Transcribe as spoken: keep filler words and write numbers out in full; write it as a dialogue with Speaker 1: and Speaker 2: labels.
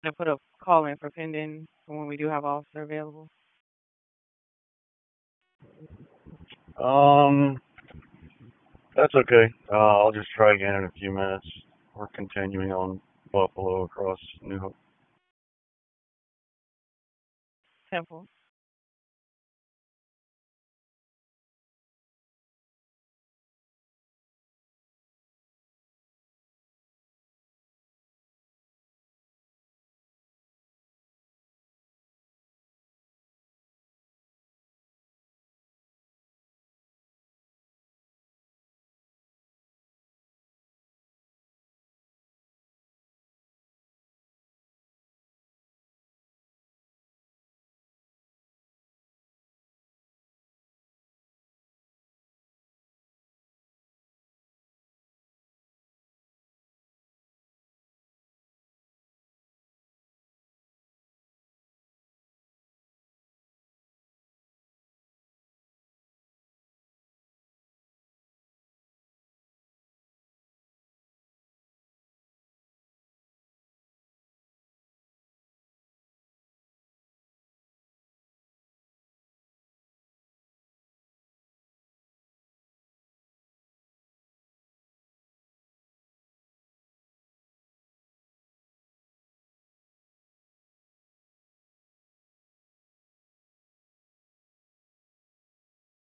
Speaker 1: to put a call in for pending for when we do have officer available?
Speaker 2: Um, that's okay. Uh, I'll just try again in a few minutes. We're continuing on Buffalo across New Hope.
Speaker 1: Temple.